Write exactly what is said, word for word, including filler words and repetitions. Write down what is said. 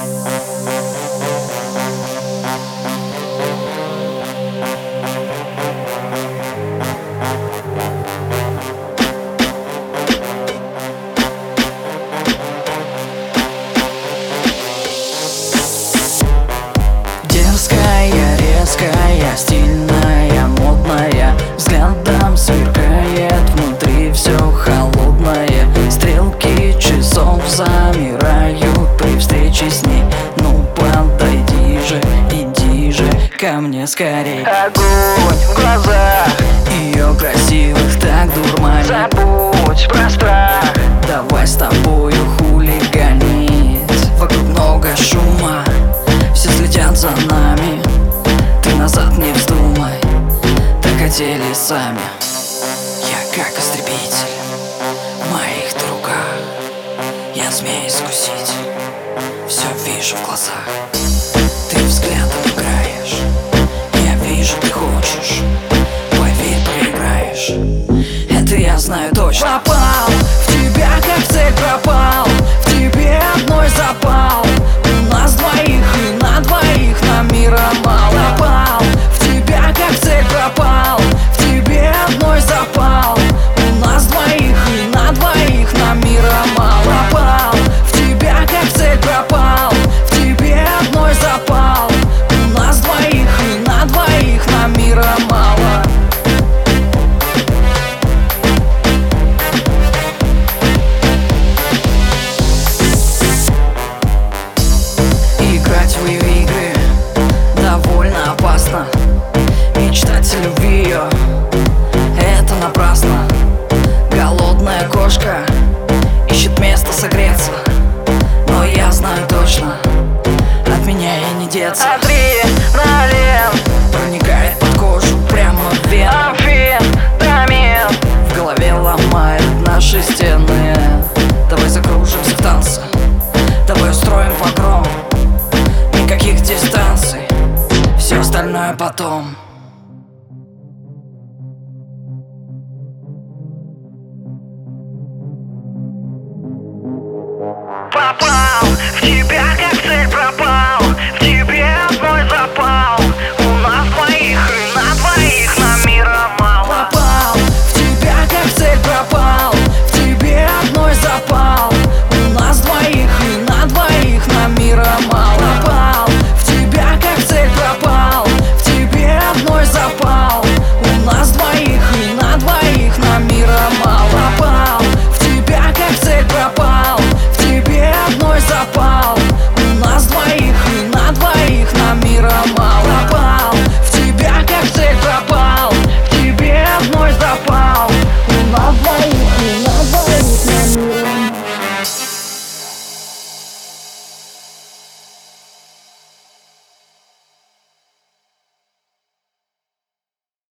Дерзкая, резкая, стильная, модная, взглядом сверкает, внутри все холодное. Стрелки часов замирают при встрече с ней. Ну подойди же, иди же ко мне скорей. Огонь в глазах, ее красивых так дурманит. забудь про страх. Давай с тобою хулиганить. Вокруг много шума, все следят за нами. Ты назад не вздумай, так хотели сами. Я как истребитель в моих руках, я змей-искуситель, все вижу в глазах. Ты взглядом играешь, я вижу, ты хочешь, поверь, проиграешь. Это я знаю точно. Попал в тебя, как в цель пропал, в тебе одной запал. У нас двоих и на двоих нам мира мало. Попал в тебя, как в цель пропал, в тебе одной запал. У нас двоих и на двоих нам мира мало. Попал в тебя, как в цель пропал, в тебе одной запал. У нас двоих и на двоих нам мира мало. Играть в ее игры довольно опасно. Мечтать о любви ее — это напрасно. Голодная кошка ищет место согреться, но я знаю точно, от меня ей не деться. Адреналин, Проникает под кожу прямо в вены, амфетамин. в голове ломает наши стены. Давай закружимся в танце, давай устроим погром. Никаких дистанций, все остальное потом. Попал в тебя,